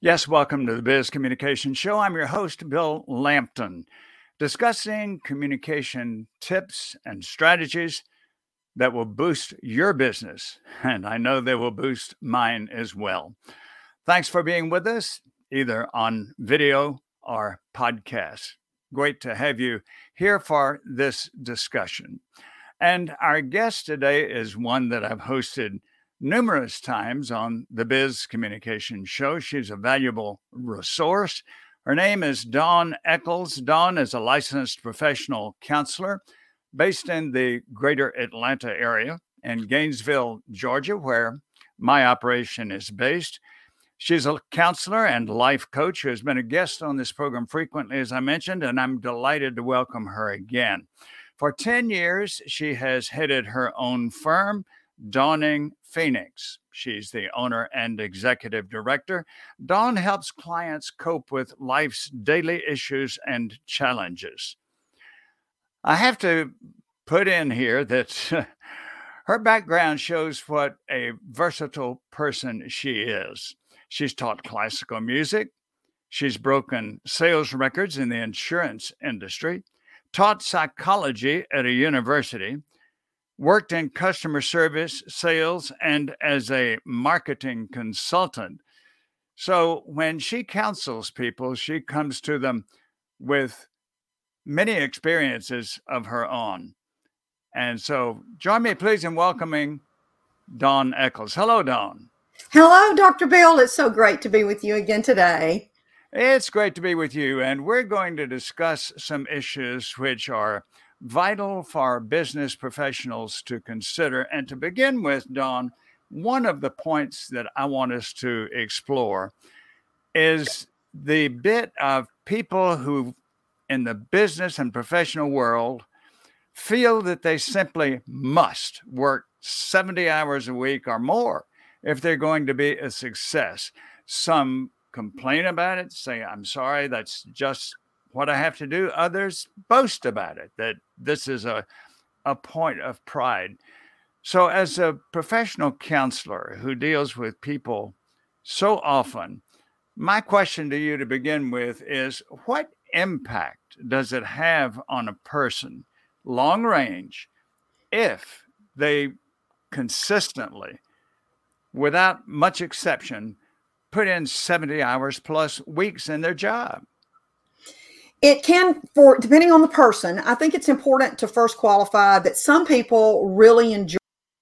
Yes, welcome to the Biz Communication Show. I'm your host, Bill Lampton, discussing communication tips and strategies that will boost your business. And I know they will boost mine as well. Thanks for being with us, either on video or podcast. Great to have you here for this discussion. And our guest today is one that I've hosted numerous times on the Biz Communication Show. She's a valuable resource. Her name is Dawn Eccles. Dawn is a licensed professional counselor based in the greater Atlanta area in Gainesville, Georgia, where my operation is based. She's a counselor and life coach who has been a guest on this program frequently, as I mentioned, and I'm delighted to welcome her again. For 10 years, she has headed her own firm, Dawning Phoenix. She's the owner and executive director. Dawn helps clients cope with life's daily issues and challenges. I have to put in here that her background shows what a versatile person she is. She's taught classical music. She's broken sales records in the insurance industry, taught psychology at a university, worked in customer service, sales, and as a marketing consultant. So when she counsels people, she comes to them with many experiences of her own. And so join me, please, in welcoming Dawn Eccles. Hello, Dawn. Hello, Dr. Bill. It's so great to be with you again today. It's great to be with you, and we're going to discuss some issues which are vital for business professionals to consider. And to begin with, Dawn, one of the points that I want us to explore is the bit of people who, in the business and professional world, feel that they simply must work 70 hours a week or more if they're going to be a success. Some complain about it, say, I'm sorry, that's just what I have to do. Others boast about it, that this is a point of pride. So as a professional counselor who deals with people so often, my question to you to begin with is, what impact does it have on a person, long range, if they consistently, without much exception, put in 70 hours plus weeks in their job? It can, depending on the person. I think it's important to first qualify that some people really enjoy,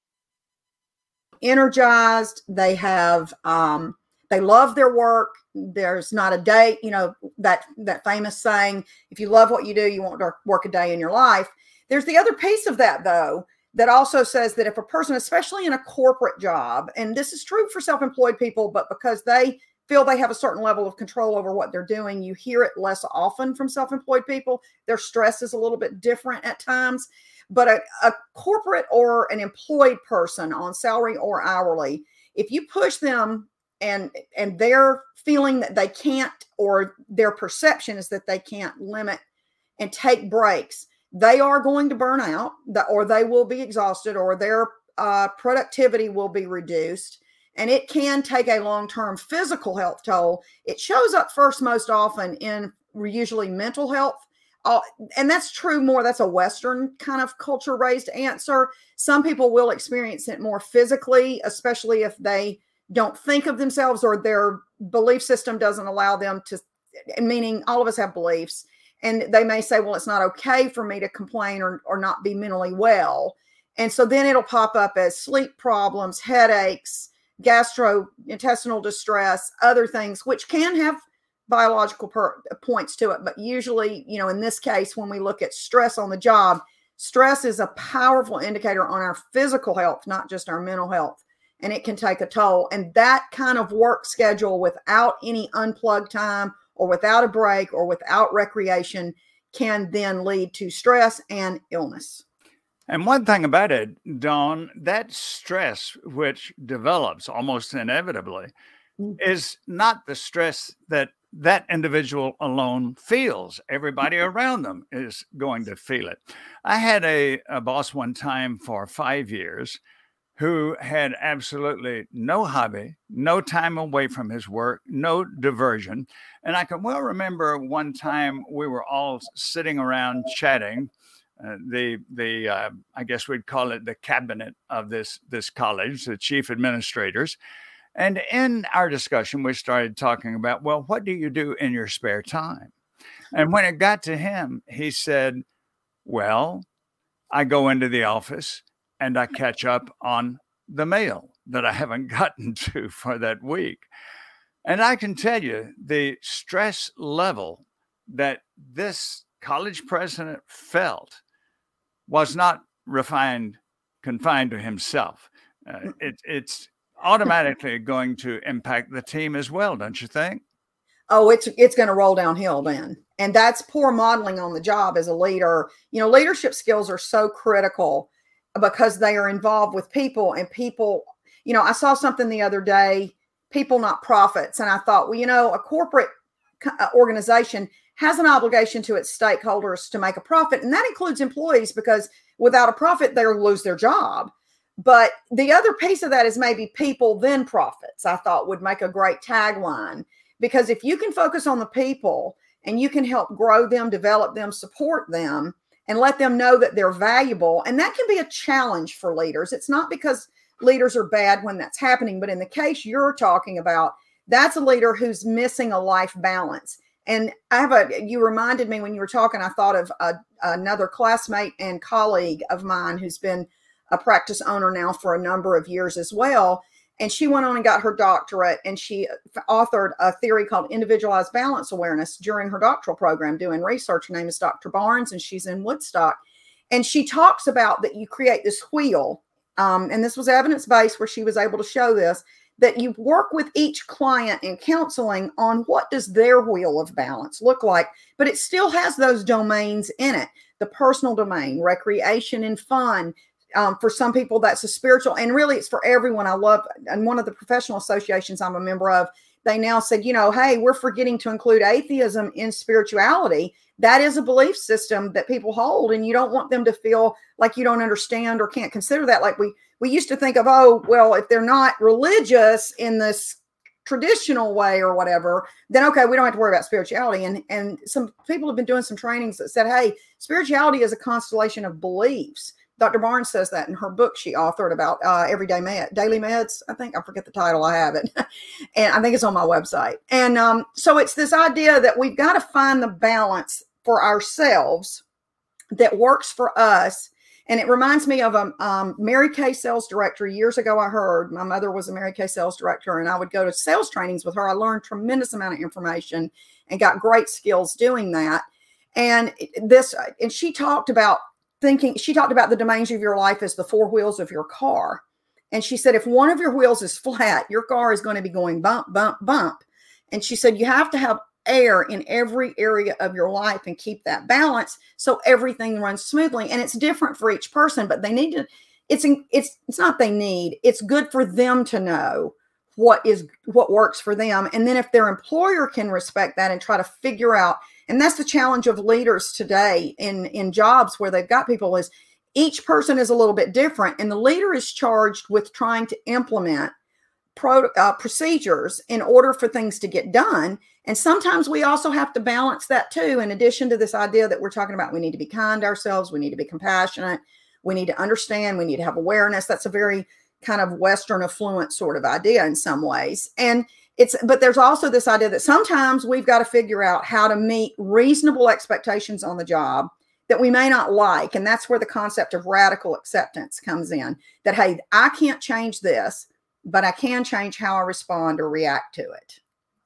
energized. They have, they love their work. There's not a day, that famous saying, if you love what you do, you won't work a day in your life. There's the other piece of that, though, that also says that if a person, especially in a corporate job, and this is true for self-employed people, but because they feel they have a certain level of control over what they're doing, you hear it less often from self-employed people. Their stress is a little bit different at times. But a corporate or an employed person on salary or hourly, if you push them and they're feeling that they can't, or their perception is that they can't limit and take breaks, they are going to burn out, or they will be exhausted, or their productivity will be reduced. And it can take a long-term physical health toll. It shows up first most often in usually mental health. And that's true more. That's a Western kind of culture raised answer. Some people will experience it more physically, especially if they don't think of themselves, or their belief system doesn't allow them to, meaning all of us have beliefs. And they may say, well, it's not okay for me to complain or not be mentally well. And so then it'll pop up as sleep problems, headaches, gastrointestinal distress, other things, which can have biological points to it. But usually, in this case, when we look at stress on the job, stress is a powerful indicator on our physical health, not just our mental health. And it can take a toll. And that kind of work schedule without any unplugged time, or without a break, or without recreation, can then lead to stress and illness. And one thing about it, Dawn, that stress which develops almost inevitably is not the stress that individual alone feels. Everybody around them is going to feel it. I had a boss one time for 5 years who had absolutely no hobby, no time away from his work, no diversion. And I can well remember one time we were all sitting around chatting. I guess we'd call it the cabinet of this college, the chief administrators. And in our discussion, we started talking about, well, what do you do in your spare time? And when it got to him, he said, well, I go into the office and I catch up on the mail that I haven't gotten to for that week. And I can tell you the stress level that this college president felt was not confined to himself. It's automatically going to impact the team as well, don't you think? Oh, it's going to roll downhill then. And that's poor modeling on the job as a leader. You know, leadership skills are so critical because they are involved with people, and people, you know, I saw something the other day, people, not profits. And I thought, well, you know, a corporate organization has an obligation to its stakeholders to make a profit. And that includes employees, because without a profit, they'll lose their job. But the other piece of that is maybe people, then profits, I thought would make a great tagline. Because if you can focus on the people and you can help grow them, develop them, support them, and let them know that they're valuable, and that can be a challenge for leaders. It's not because leaders are bad when that's happening, but in the case you're talking about, that's a leader who's missing a life balance. And you reminded me when you were talking, I thought of another classmate and colleague of mine who's been a practice owner now for a number of years as well. And she went on and got her doctorate, and she authored a theory called individualized balance awareness during her doctoral program doing research. Her name is Dr. Barnes, and she's in Woodstock. And she talks about that you create this wheel, and this was evidence-based, where she was able to show this, that you work with each client in counseling on what does their wheel of balance look like, but it still has those domains in it. The personal domain, recreation and fun. For some people, that's a spiritual, and really it's for everyone. I love, and one of the professional associations I'm a member of, they now said, you know, hey, we're forgetting to include atheism in spirituality. That is a belief system that people hold, and you don't want them to feel like you don't understand or can't consider that. Like we used to think of, oh, well, if they're not religious in this traditional way or whatever, then okay, we don't have to worry about spirituality. And some people have been doing some trainings that said, hey, spirituality is a constellation of beliefs. Dr. Barnes says that in her book she authored about Everyday Daily Meds. I think, I forget the title, I have it. And I think it's on my website. And so it's this idea that we've got to find the balance for ourselves that works for us. And it reminds me of a Mary Kay sales director. Years ago, I heard, my mother was a Mary Kay sales director, and I would go to sales trainings with her. I learned tremendous amount of information and got great skills doing that. And she talked about the domains of your life as the four wheels of your car. And she said, if one of your wheels is flat, your car is going to be going bump, bump, bump. And she said, you have to have air in every area of your life and keep that balance so everything runs smoothly. And it's different for each person, but they need to, it's not they need, it's good for them to know what works for them. And then if their employer can respect that and try to figure out, and that's the challenge of leaders today in jobs where they've got people, is each person is a little bit different. And the leader is charged with trying to implement procedures in order for things to get done. And sometimes we also have to balance that too. In addition to this idea that we're talking about, we need to be kind to ourselves. We need to be compassionate. We need to understand. We need to have awareness. That's a very kind of Western affluent sort of idea in some ways. But there's also this idea that sometimes we've got to figure out how to meet reasonable expectations on the job that we may not like. And that's where the concept of radical acceptance comes in, that, hey, I can't change this, but I can change how I respond or react to it.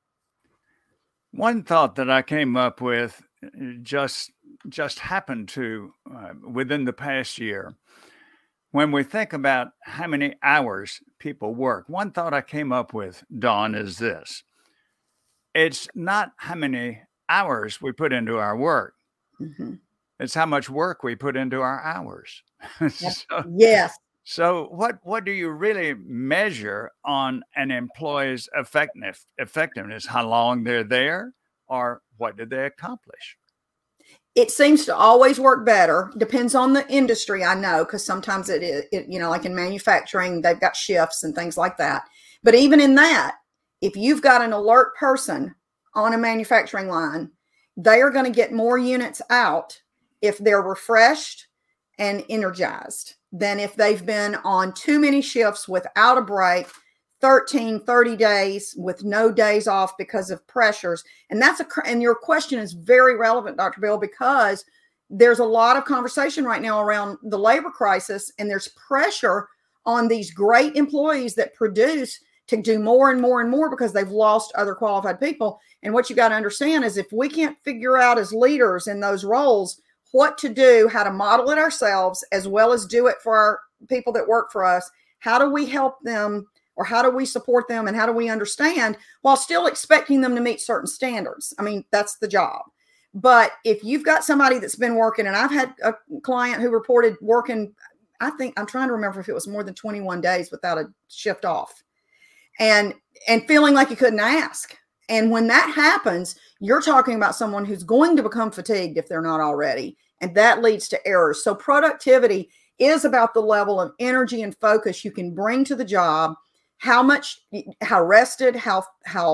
One thought that I came up with just happened to within the past year. When we think about how many hours people work, one thought I came up with, Dawn, is this. It's not how many hours we put into our work. Mm-hmm. It's how much work we put into our hours. Yes. So what do you really measure on an employee's effectiveness? How long they're there, or what did they accomplish? It seems to always work better. Depends on the industry, I know, because sometimes like in manufacturing, they've got shifts and things like that. But even in that, if you've got an alert person on a manufacturing line, they are going to get more units out if they're refreshed and energized than if they've been on too many shifts without a break, 30 days with no days off because of pressures. And your question is very relevant, Dr. Bill, because there's a lot of conversation right now around the labor crisis, and there's pressure on these great employees that produce to do more and more and more because they've lost other qualified people. And what you got to understand is if we can't figure out as leaders in those roles what to do, how to model it ourselves, as well as do it for our people that work for us, how do we help them, or how do we support them, and how do we understand while still expecting them to meet certain standards? I mean, that's the job. But if you've got somebody that's been working, and I've had a client who reported working, I think, I'm trying to remember if it was more than 21 days without a shift off, and feeling like you couldn't ask. And when that happens, you're talking about someone who's going to become fatigued if they're not already, and that leads to errors. So productivity is about the level of energy and focus you can bring to the job, how rested, how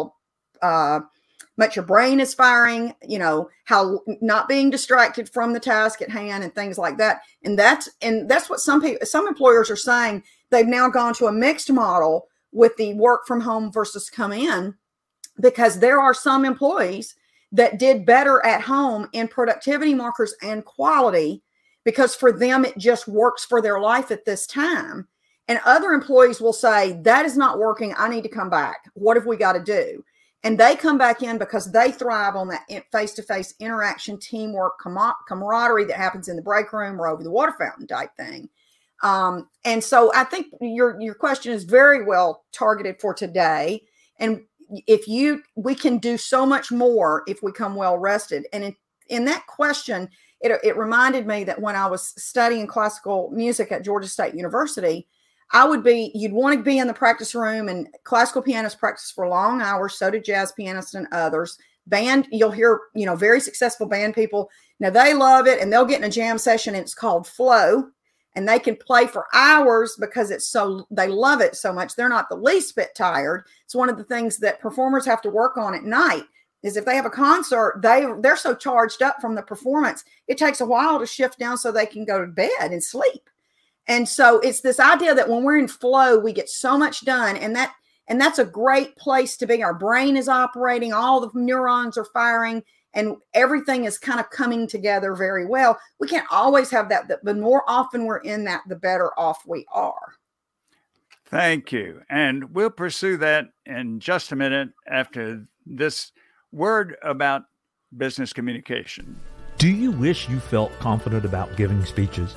much your brain is firing, how not being distracted from the task at hand and things like that. And that's what some employers are saying. They've now gone to a mixed model with the work from home versus come in, because there are some employees that did better at home in productivity markers and quality, because for them, it just works for their life at this time. And other employees will say, that is not working. I need to come back. What have we got to do? And they come back in because they thrive on that face-to-face interaction, teamwork, camaraderie that happens in the break room or over the water fountain type thing. And so I think your question is very well targeted for today. And we can do so much more if we come well rested. And in that question, it reminded me that when I was studying classical music at Georgia State University, you'd want to be in the practice room, and classical pianists practice for long hours. So do jazz pianists and others. Band, you'll hear, very successful band people. Now they love it, and they'll get in a jam session, and it's called flow, and they can play for hours because they love it so much. They're not the least bit tired. It's one of the things that performers have to work on at night is if they have a concert, they're so charged up from the performance, it takes a while to shift down so they can go to bed and sleep. And so it's this idea that when we're in flow, we get so much done. And that's a great place to be. Our brain is operating, all the neurons are firing, and everything is kind of coming together very well. We can't always have that, but the more often we're in that, the better off we are. Thank you. And we'll pursue that in just a minute after this word about business communication. Do you wish you felt confident about giving speeches?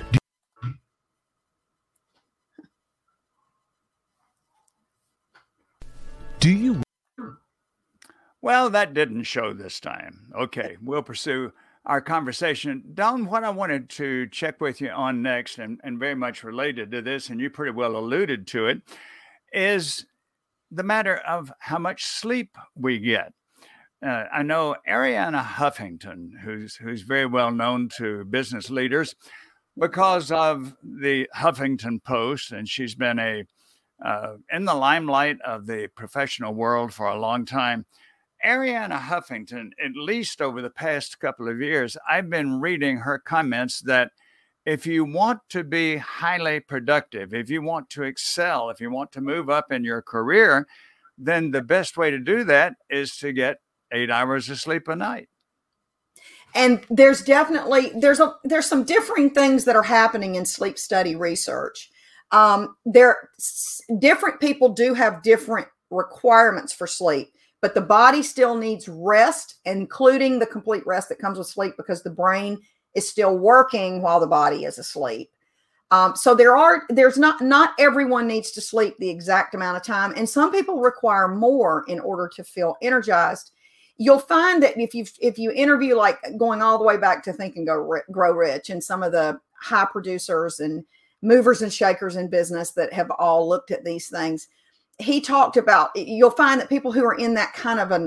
Do you? Well, that didn't show this time. Okay, we'll pursue our conversation. Dawn, what I wanted to check with you on next, and very much related to this, and you pretty well alluded to it, is the matter of how much sleep we get. I know Arianna Huffington, who's very well known to business leaders because of the Huffington Post, and she's been in the limelight of the professional world for a long time. Arianna Huffington, at least over the past couple of years, I've been reading her comments that if you want to be highly productive, if you want to excel, if you want to move up in your career, then the best way to do that is to get 8 hours of sleep a night. And there's definitely, there's some differing things that are happening in sleep study research. Different people do have different requirements for sleep, but the body still needs rest, including the complete rest that comes with sleep, because the brain is still working while the body is asleep. So not everyone needs to sleep the exact amount of time, and some people require more in order to feel energized. You'll find that if you interview, like going all the way back to Think and Grow Rich, and some of the high producers and movers and shakers in business that have all looked at these things, he talked about, you'll find that people who are in that kind of a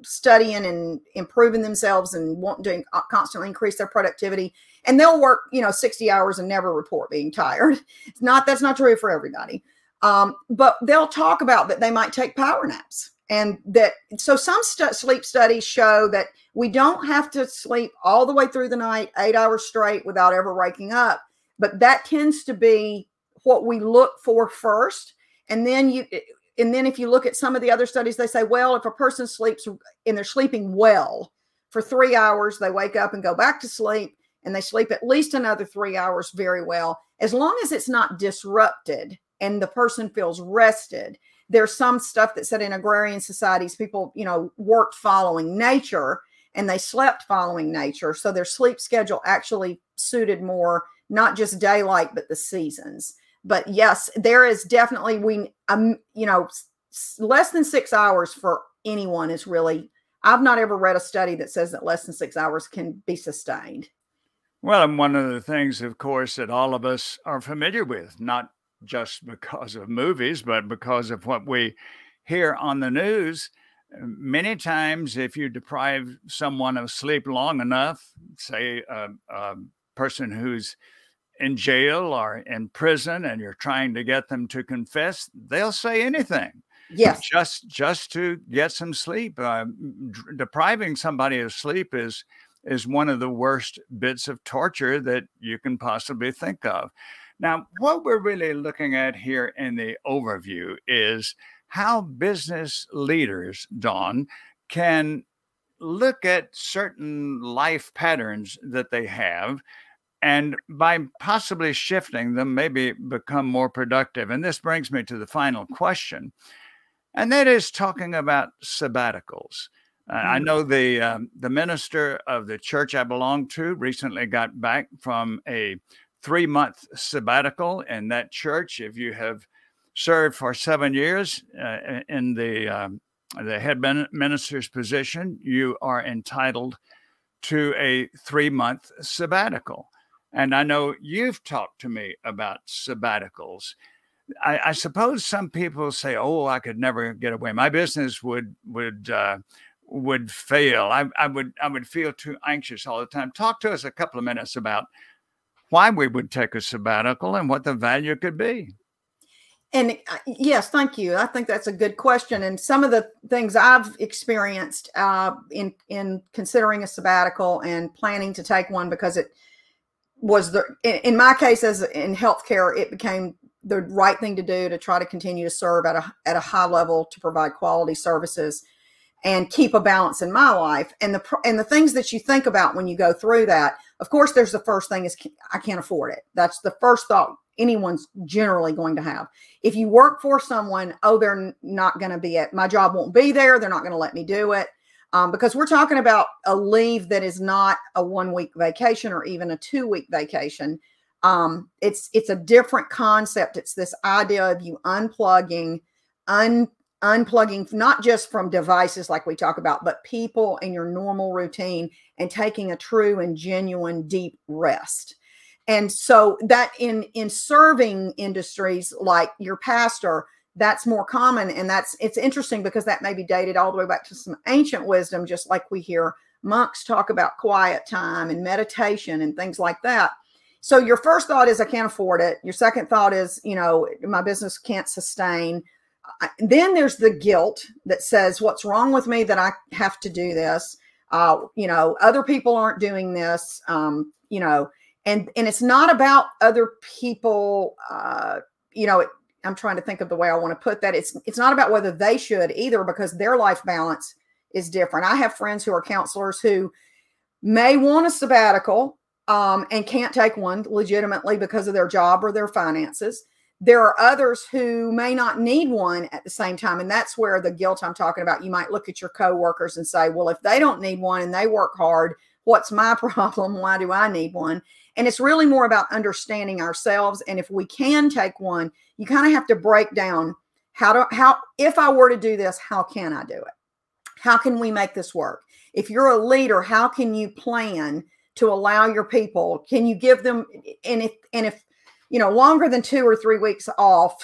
studying and improving themselves and wanting to constantly increase their productivity. And they'll work, 60 hours and never report being tired. That's not true for everybody. But they'll talk about that they might take power naps. And so some sleep studies show that we don't have to sleep all the way through the night, 8 hours straight without ever waking up. But that tends to be what we look for first. And then if you look at some of the other studies, they say, well, if a person sleeps and they're sleeping well for 3 hours, they wake up and go back to sleep and they sleep at least another 3 hours very well, as long as it's not disrupted and the person feels rested. There's some stuff that said in agrarian societies, people, worked following nature and they slept following nature. So their sleep schedule actually suited more, not just daylight, but the seasons. But yes, there is definitely, less than 6 hours for anyone is really, I've not ever read a study that says that less than 6 hours can be sustained. Well, and one of the things, of course, that all of us are familiar with, not just because of movies, but because of what we hear on the news. Many times, if you deprive someone of sleep long enough, say a person who's in jail or in prison, and you're trying to get them to confess, they'll say anything. Yes. Just to get some sleep. Depriving somebody of sleep is one of the worst bits of torture that you can possibly think of. Now, what we're really looking at here in the overview is how business leaders, Dawn, can look at certain life patterns that they have, and by possibly shifting them, maybe become more productive. And this brings me to the final question, and that is talking about sabbaticals. I know the minister of the church I belong to recently got back from a 3-month sabbatical in that church. If you have served for 7 years in the head minister's position, you are entitled to a 3-month sabbatical. And I know you've talked to me about sabbaticals. I suppose some people say, "Oh, I could never get away. My business would fail. I would feel too anxious all the time." Talk to us a couple of minutes about why we would take a sabbatical and what the value could be. And yes, thank you. I think that's a good question. And some of the things I've experienced in considering a sabbatical and planning to take one, because it was in my case, as in healthcare, it became the right thing to do to try to continue to serve at a high level to provide quality services and keep a balance in my life. And the things that you think about when you go through that, of course, there's the first thing is I can't afford it. That's the first thought anyone's generally going to have. If you work for someone, they're not going to be my job won't be there. They're not going to let me do it. Because we're talking about a leave that is not a 1-week vacation or even a 2-week vacation. It's a different concept. It's this idea of you unplugging not just from devices like we talk about, but people and your normal routine, and taking a true and genuine deep rest. And so that in serving industries like your pastor, that's more common. And it's interesting because that may be dated all the way back to some ancient wisdom, just like we hear monks talk about quiet time and meditation and things like that. So your first thought is, I can't afford it. Your second thought is, my business can't sustain. Then there's the guilt that says, what's wrong with me that I have to do this? Other people aren't doing this, and it's not about other people, I'm trying to think of the way I want to put that. It's not about whether they should either, because their life balance is different. I have friends who are counselors who may want a sabbatical and can't take one legitimately because of their job or their finances. There are others who may not need one at the same time. And that's where the guilt I'm talking about. You might look at your coworkers and say, well, if they don't need one and they work hard, what's my problem? Why do I need one? And it's really more about understanding ourselves. And if we can take one, you kind of have to break down if I were to do this, how can I do it? How can we make this work? If you're a leader, how can you plan to allow your people? Can you give them, and if longer than 2 or 3 weeks off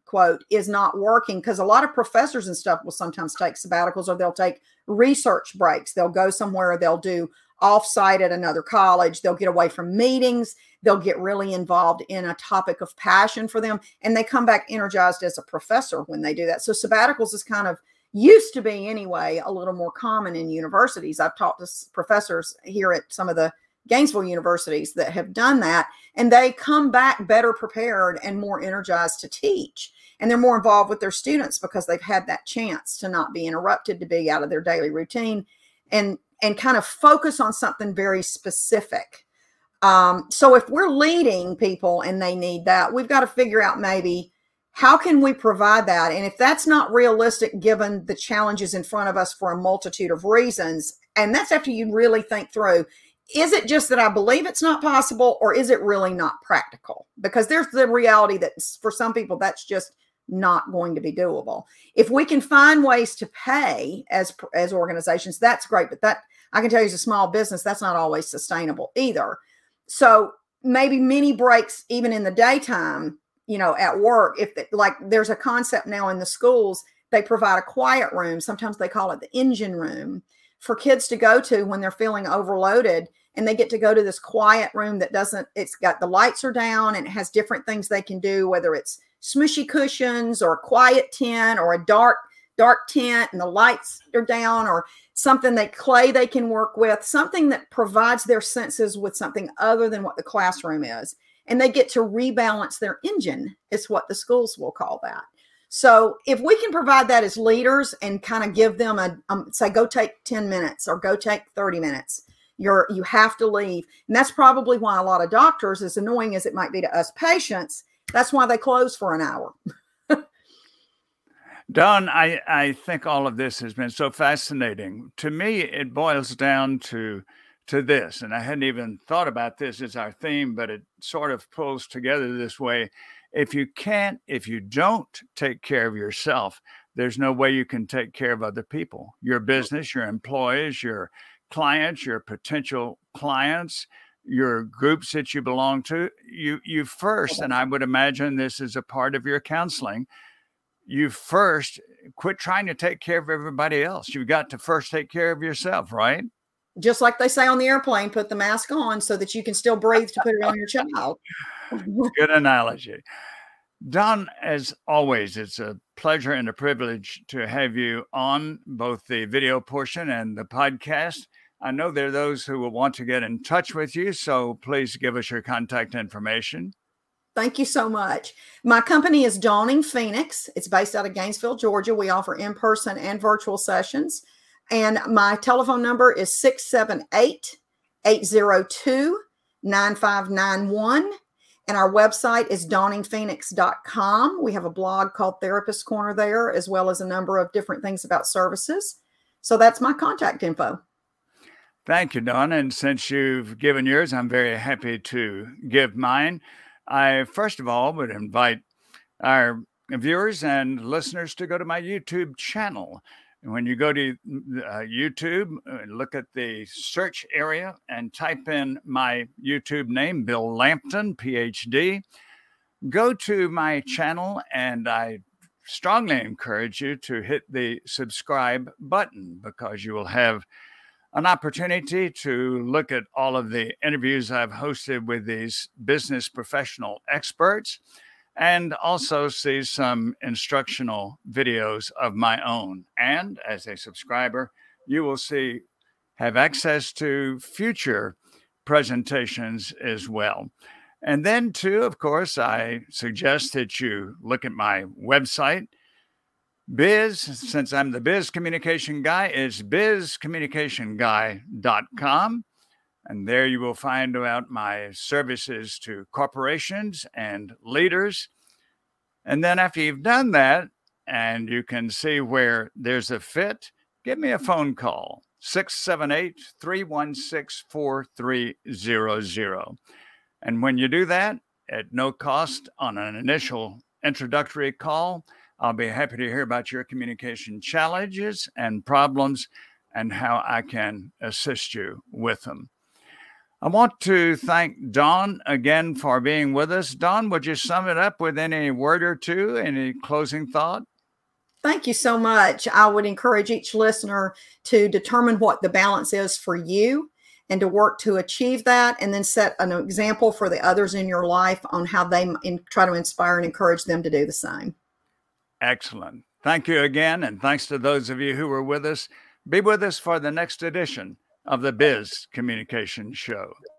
quote, is not working, because a lot of professors and stuff will sometimes take sabbaticals, or they'll take research breaks. They'll go somewhere, they'll do offsite at another college, they'll get away from meetings, they'll get really involved in a topic of passion for them, and they come back energized as a professor when they do that. So sabbaticals is kind of, used to be anyway, a little more common in universities. I've talked to professors here at some of the Gainesville universities that have done that, and they come back better prepared and more energized to teach. And they're more involved with their students because they've had that chance to not be interrupted, to be out of their daily routine, and kind of focus on something very specific. So if we're leading people and they need that, we've got to figure out maybe how can we provide that? And if that's not realistic, given the challenges in front of us for a multitude of reasons, and that's after you really think through, is it just that I believe it's not possible, or is it really not practical? Because there's the reality that for some people, that's just not going to be doable. If we can find ways to pay as organizations, that's great. But that, I can tell you, as a small business, that's not always sustainable either. So maybe mini breaks, even in the daytime, at work, like there's a concept now in the schools, they provide a quiet room. Sometimes they call it the engine room for kids to go to when they're feeling overloaded, and they get to go to this quiet room that it's got, the lights are down, and it has different things they can do, whether it's smushy cushions or a quiet tent or a dark tent and the lights are down, or something clay they can work with, something that provides their senses with something other than what the classroom is. And they get to rebalance their engine, is what the schools will call that. So if we can provide that as leaders and kind of give them say, go take 10 minutes or go take 30 minutes, you have to leave. And that's probably why a lot of doctors, as annoying as it might be to us patients, that's why they close for an hour. Dawn, I think all of this has been so fascinating. To me, it boils down to this, and I hadn't even thought about this as our theme, but it sort of pulls together this way. If you don't take care of yourself, there's no way you can take care of other people, your business, your employees, your clients, your potential clients, your groups that you belong to. You first, and I would imagine this is a part of your counseling, you first quit trying to take care of everybody else. You've got to first take care of yourself, right? Just like they say on the airplane, put the mask on so that you can still breathe to put it on your child. Good analogy. Dawn, as always, it's a pleasure and a privilege to have you on both the video portion and the podcast. I know there are those who will want to get in touch with you, so please give us your contact information. Thank you so much. My company is Dawning Phoenix. It's based out of Gainesville, Georgia. We offer in-person and virtual sessions. And my telephone number is 678-802-9591. And our website is dawningphoenix.com. We have a blog called Therapist Corner there, as well as a number of different things about services. So that's my contact info. Thank you, Dawn. And since you've given yours, I'm very happy to give mine. I, first of all, would invite our viewers and listeners to go to my YouTube channel. And when you go to YouTube, look at the search area and type in my YouTube name, Bill Lampton, PhD. Go to my channel, and I strongly encourage you to hit the subscribe button, because you will have an opportunity to look at all of the interviews I've hosted with these business professional experts, and also see some instructional videos of my own. And as a subscriber, you will have access to future presentations as well. And then too, of course, I suggest that you look at my website. Since I'm the Biz Communication Guy, is bizcommunicationguy.com. And there you will find out my services to corporations and leaders. And then after you've done that, and you can see where there's a fit, give me a phone call, 678-316-4300. And when you do that, at no cost on an initial introductory call, I'll be happy to hear about your communication challenges and problems and how I can assist you with them. I want to thank Dawn again for being with us. Dawn, would you sum it up with any word or two, any closing thought? Thank you so much. I would encourage each listener to determine what the balance is for you and to work to achieve that, and then set an example for the others in your life on how they try to inspire and encourage them to do the same. Excellent. Thank you again, and thanks to those of you who were with us. Be with us for the next edition of the Biz Communication Show.